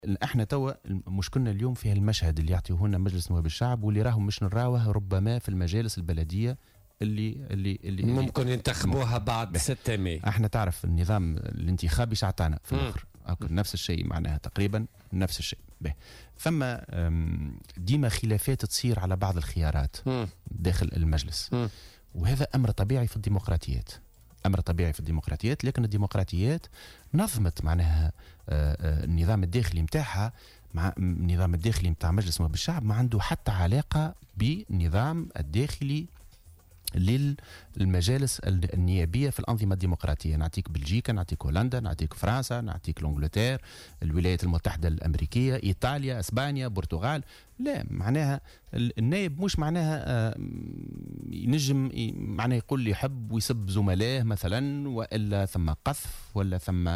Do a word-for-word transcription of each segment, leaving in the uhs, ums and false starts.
احنا توا مشكلنا اليوم فيها المشهد اللي يعطيه لنا مجلس نواب الشعب واللي راهم مش نراوه ربما في المجالس البلديه اللي اللي اللي ممكن ينتخبوها بعد ستة ماي. احنا تعرف النظام الانتخابي شعطانا في الاخر نفس الشيء، معناها تقريبا نفس الشيء. به ثم ديما خلافات تصير على بعض الخيارات م. داخل المجلس م. وهذا امر طبيعي في الديمقراطيات، امر طبيعي في الديمقراطيات. لكن الديمقراطيات نظمت معناها النظام الداخلي متاعها مع النظام الداخلي متاع مجلس نواب الشعب ما عنده حتى علاقه بالنظام الداخلي للمجالس النيابيه في الانظمه الديمقراطيه. نعطيك بلجيكا، نعطيك هولندا، نعطيك فرنسا، نعطيك لانجلتير، الولايات المتحده الامريكيه، ايطاليا، اسبانيا، البرتغال. لا معناها النائب مش معناها ينجم معناها يقول لي يحب ويسب زملائه مثلا، والا ثم قذف ولا ثم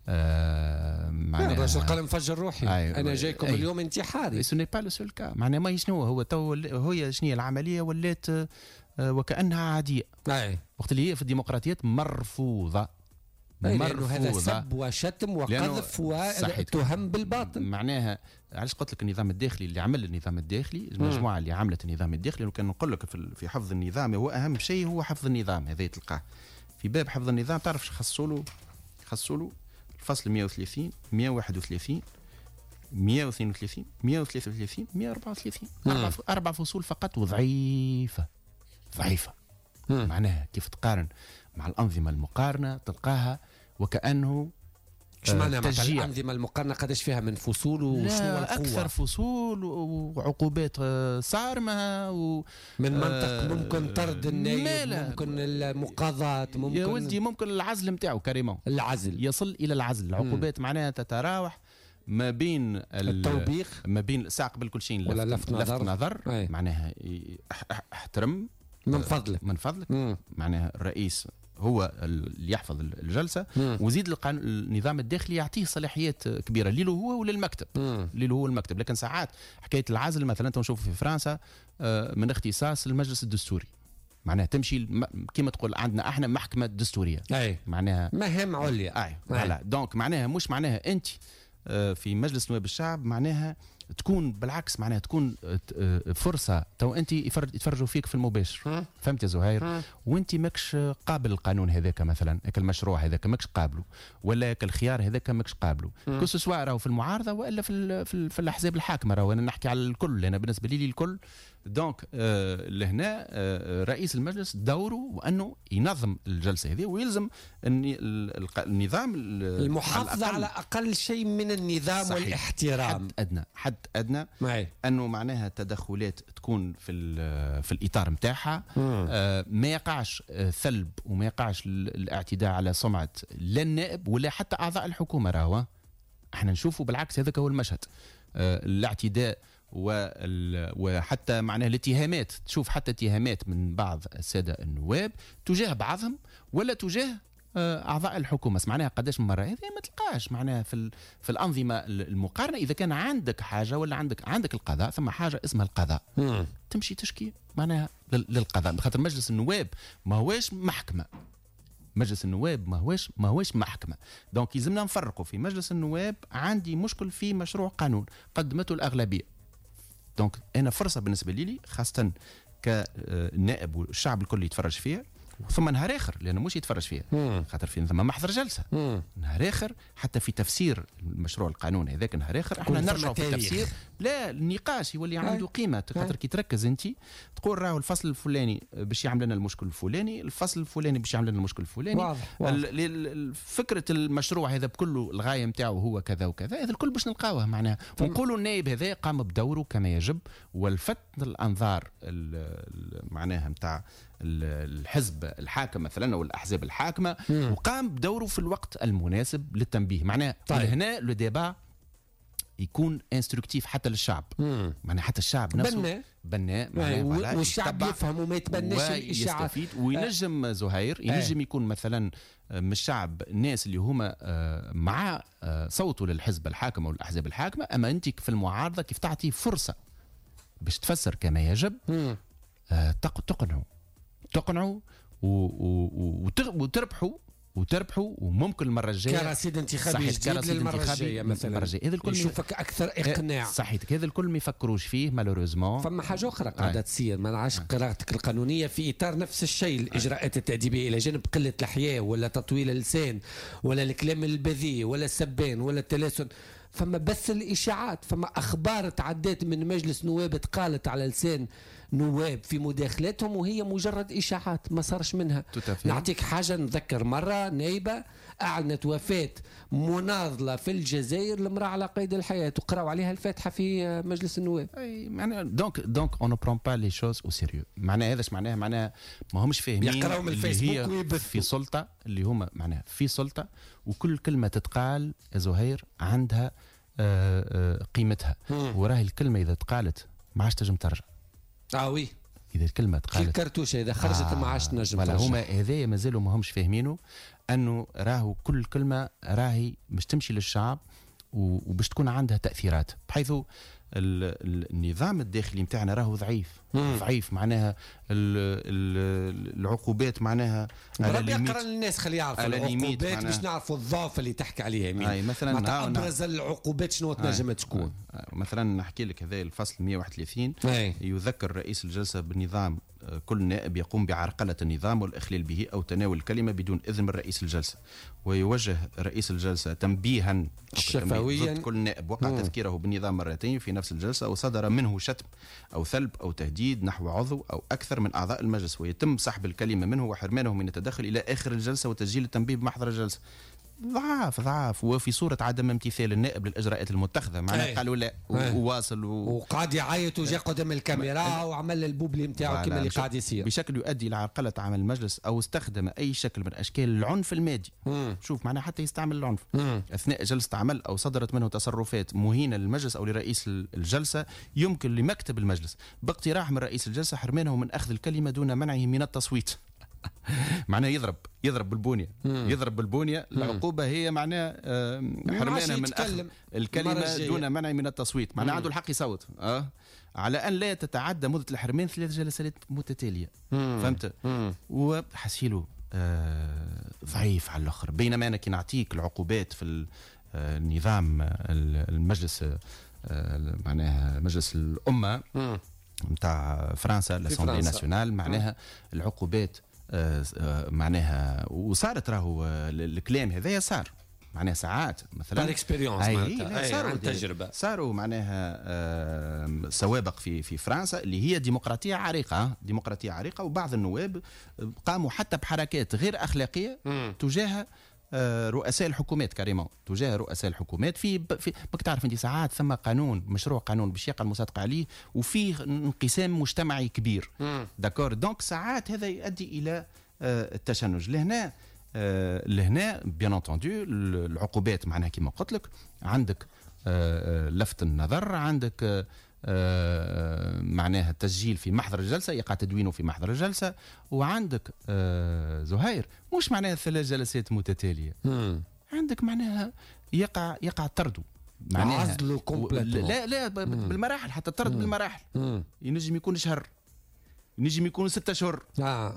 آه معناها الرجل قال مفجر روحي. أيوة. انا جايكم أيوة. اليوم انتحاري. سو ني با لو سول كا. معناها ما شنو هو تو هي شنو العمليه ولات وكأنها عادية. أي. وقت اللي هي في الديمقراطيات مرفوضة. مرفوضة. هذا سب وشتم وقذف وتهم بالباطل. معناها علاش قلت لك النظام الداخلي اللي عمل النظام الداخلي، المجموعة اللي عملت النظام الداخلي، وكان نقول لك في حفظ النظام هو أهم شيء هو حفظ النظام. هذا تلقاه في باب حفظ النظام. تعرف شو خصوا له؟ خصوا له الفصل مئة وثلاثين، مئة وواحد وثلاثين، مئة واثنين وثلاثين، مئة وثلاثة وثلاثين، مئة وأربعة وثلاثين. أربع, أربع فصول فقط وضعيفة ضعيفة. مم. معناها كيف تقارن مع الأنظمة المقارنة تلقاها وكأنه ايش معناها مع الأنظمة المقارنة؟ قداش فيها من فصول وشنو القوة؟ أكثر فصول وعقوبات صارمة و من منطق ممكن طرد النائب، ممكن المقاضاة، ممكن يا ولدي ممكن العزل نتاعو كريمون. العزل يصل إلى العزل. العقوبات معناها تتراوح ما بين التوبيخ، ما بين ساعة قبل كل شيء ولا لفت نظر, لفت نظر. معناها احترم من فضلك من فضلك مم. معناها الرئيس هو اللي يحفظ الجلسة. مم. وزيد القانون النظام الداخلي يعطيه صلاحيات كبيرة ليله هو وللمكتب، ليله هو المكتب. لكن ساعات حكاية العزل مثلا تنشوف في فرنسا من اختصاص المجلس الدستوري، معناها تمشي كما تقول عندنا احنا محكمة دستورية. أي. معناها مهام عليا. اي فوالا. دونك معناها مش معناها انت في مجلس نواب الشعب معناها تكون بالعكس، معناها تكون فرصة تو أنت يتفرجوا فيك في المباشر. فهمت يا زهير؟ وأنت ماكش قابل القانون هذاك مثلا، هذاك المشروع هذاك ماكش قابله، ولا هذاك الخيار هذاك ماكش قابله، كل سواء راهو في المعارضة ولا في ال في, ال في الأحزاب الحاكمة. راهو أنا نحكي على الكل، أنا بالنسبة لي الكل. دونك آه لهنا آه رئيس المجلس دوره وأنه ينظم الجلسة هذه، ويلزم النظام المحافظة على أقل شيء من النظام. صحيح. والاحترام. حد أدنى حد أدنى معي. أنه معناها التدخلات تكون في في الإطار متاعها، آه ما يقعش ثلب وما يقعش الاعتداء على سمعة لا النائب ولا حتى أعضاء الحكومة. راهو احنا نشوفه بالعكس هذاك هو المشهد. آه الاعتداء وحتى معناه الاتهامات، تشوف حتى اتهامات من بعض السادة النواب تجاه بعضهم ولا تجاه اعضاء الحكومه. معناها قداش من مره هذه ما تلقاش معناها في في الانظمه المقارنه. اذا كان عندك حاجه ولا عندك عندك القضاء، ثم حاجه اسمها القضاء، مم. تمشي تشكي معناها للقضاء، خاطر مجلس النواب ما هواش محكمه. مجلس النواب ما هواش ما هواش محكمه. دونك يلزمنا نفرقوا في مجلس النواب. عندي مشكل في مشروع قانون قدمته الاغلبيه، دونك انا فرصه بالنسبه لي خاصه كنائب والشعب الكل يتفرج فيها، ثم نهار اخر لانه مش يتفرج فيها خاطر في ثم محضر جلسه. مم. نهار اخر حتى في تفسير المشروع القانون هذاك نهار اخر احنا نرجع في التفسير. لا النقاش يولي عنده قيمه، خاطر كي تركز انت تقول راهو الفصل الفلاني باش يعمل لنا المشكل الفلاني، الفصل الفلاني باش يعمل لنا المشكل الفلاني. واضح. واضح. فكره المشروع هذا بكله الغايه نتاعو هو كذا وكذا، هذا الكل باش نلقاوه معناها ونقولوا النائب هذا قام بدوره كما يجب، والفت الانظار معناها نتاع الحزب الحاكم مثلا او الاحزاب الحاكمه، مم. وقام بدوره في الوقت المناسب للتنبيه. معناه طيب. هنا لو ديبا يكون انستركتيف حتى للشعب، معناه حتى الشعب نفسه بناء والشعب يفهم وما يتبناش الاشاعات وينجم آه. زهير ينجم آه. يكون مثلا من الشعب الناس اللي هما مع صوتوا للحزب الحاكم او الاحزاب الحاكمه، اما انت في المعارضه كيف تعطي فرصه باش تفسر كما يجب، آه تقنعوا تقنعوا وتربحوا وتربحوا وممكن المره الجايه كرصيد انتخابي جديد للمره الجايه مثلا المره الجايه. هذا الكل يشوفك اكثر اقناع. صحيح، هذا الكل ما يفكروش فيه مالوريزمون. فما حاجه اخرى قاعده تصير، ما نعرفش قراءتك القانونيه في اطار نفس الشيء، الاجراءات التاديبيه الى جانب قله الحياه ولا تطويل اللسان ولا الكلام البذيء ولا السبان ولا التلاسن، فما بث الاشاعات، فما اخبار تعدات من مجلس نواب قالت على لسان نواب في مداخلاتهم وهي مجرد اشاعات ما صارش منها. نعطيك حاجه، نذكر مره نايبه اعلنت وفاه مناضله في الجزائر لامراه على قيد الحياه وقراوا عليها الفاتحه في مجلس النواب. اي معناها دونك دونك اون برون با لي شوز او سيريو. معناها هذاش معناها معناها ما همش فاهمين يقراوا من الفيسبوك ويبثوا في سلطه اللي هما معناها في سلطه، وكل كلمه تتقال يا زهير عندها قيمتها، وراهي الكلمه اذا تقالت ما عادش تنجم ترجع. اه وي اذا الكلمه تقالت الكرتوشه اذا خرجت آه ما عادش تنجم ترجع. هما هذايا مازالوا ما همش فاهمينه انه راهو كل كلمه راهي باش تمشي للشعب وباش تكون عندها تاثيرات، بحيث النظام الداخلي نتاعنا راهو ضعيف. مم. ضعيف معناها العقوبات معناها ربي يقرا للناس خلي يعرفوا العقوبات باش نعرفوا الضعف اللي تحكي عليها مين. اي مثلا ابرز العقوبات شنو تنجم تكون. مثلا نحكي لك هذا الفصل مئة وواحد وثلاثين يذكر رئيس الجلسه بالنظام كل نائب يقوم بعرقله النظام والاخلال به او تناول الكلمه بدون اذن من رئيس الجلسه، ويوجه رئيس الجلسه تنبيها شفويا ضد كل نائب وقع مم. تذكيره بالنظام مرتين في نفس الجلسه او صدر منه شتم او ثلب او تهديد نحو عضو او اكثر من اعضاء المجلس، ويتم سحب الكلمه منه وحرمانه من التدخل الى اخر الجلسه وتسجيل التنبيه بمحضر الجلسه. ضعاف ضعاف وفي صورة عدم امتثال النائب للإجراءات المتخذة معناها قالوا لا وواصل و... وقاعد يعيط وجا قدام الكاميرا وعمل البوبلي نتاعو كما اللي قاعد يصير بشكل يؤدي إلى عرقلة عمل المجلس أو استخدم أي شكل من أشكال العنف المادي. مم. شوف معناها حتى يستعمل العنف مم. أثناء جلسة عمل أو صدرت منه تصرفات مهينة للمجلس أو لرئيس الجلسة، يمكن لمكتب المجلس باقتراح من رئيس الجلسة حرمانه من أخذ الكلمة دون منعه من التصويت. معناه يضرب يضرب بالبنيه مم. يضرب بالبنيه. العقوبه هي معناه حرمانه من أخذ الكلمه دون منع من التصويت. معناه عنده الحق يصوت اه على ان لا تتعدى مده الحرمان ثلاث جلسات متتاليه. مم. فهمت؟ وحسيله آه ضعيف على الاخر. بينما انا كي نعطيك العقوبات في النظام المجلس آه معناها مجلس الامه نتاع فرنسا الاسامبلي ناسيونال، معناها العقوبات آه آه معناها وصارت راهو الكلام هذايا صار معناها ساعات مثلا اكسبيريونس صاروا تجربه صاروا معناها آه سوابق في في فرنسا اللي هي ديمقراطيه عريقه ديمقراطيه عريقه وبعض النواب قاموا حتى بحركات غير اخلاقيه م. تجاه رؤساء الحكومات كاريمون تجاه رؤساء الحكومات في في ماك تعرف انت ساعات ثم قانون مشروع قانون باش يقع المصادقه عليه وفيه انقسام مجتمعي كبير داكور دونك ساعات هذا يؤدي الى التشنج لهنا لهنا بيان انتوندو العقوبات معناها كما قلت لك عندك لفت النظر عندك آه معناها التسجيل في محضر الجلسة يقع تدوينه في محضر الجلسة وعندك آه زهير مش معناها ثلاث جلسات متتالية مم. عندك معناها يقع يقع طرده معناها عزله كومبليتو لا لا بالمراحل حتى الطرد بالمراحل مم. ينجم يكون شهر ينجم يكون ستة اشهر آه.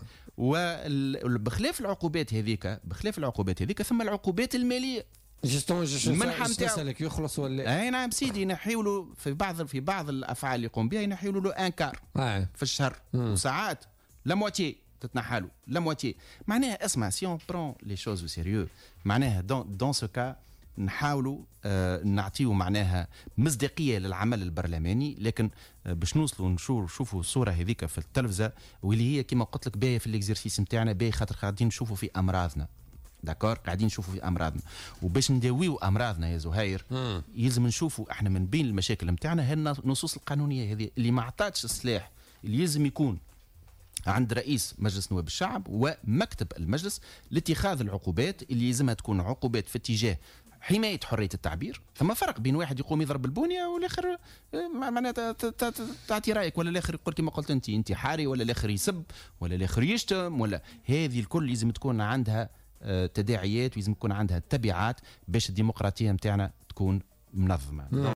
وبخلاف العقوبات هذيك بخلاف العقوبات هذيك ثم العقوبات المالية جستون المنحة نتاعك يخلص ولا اي نعم سيدي ينحيوا في بعض في بعض الافعال اللي يقوم بها ينحيوا له انكار آه. في الشهر مم. وساعات لا موتي تتنحى له لا موتي معناها اسمع سي اون برون لي شوز سيريو معناها دون دون سو كا نحاولوا آه نعطيو معناها مصداقيه للعمل البرلماني لكن آه باش نوصلوا نشوفوا الصوره هذيك في التلفزه واللي هي كما قلت لك باهيه في الاكزرسيس نتاعنا باهي خاطر قاعدين نشوفوا في امراضنا داكور قاعدين نشوفوا في امراضنا وباش نداويو امراضنا يا زهير يلزم نشوفوا احنا من بين المشاكل نتاعنا هي النصوص القانونيه هذه اللي ما عطاتش السلاح اللي يلزم يكون عند رئيس مجلس نواب الشعب ومكتب المجلس لاتخاذ العقوبات اللي يلزمها تكون عقوبات في اتجاه حمايه حريه التعبير. ثم فرق بين واحد يقوم يضرب البنيه والاخر معناتها تعطي رايك ولا الاخر يقول كما قلت انت انتحاري ولا الاخر يسب ولا الاخر يشتم ولا هذه الكل لازم تكون عندها تداعيات ولازم يكون عندها تبعات باش الديمقراطيه نتاعنا تكون منظمه.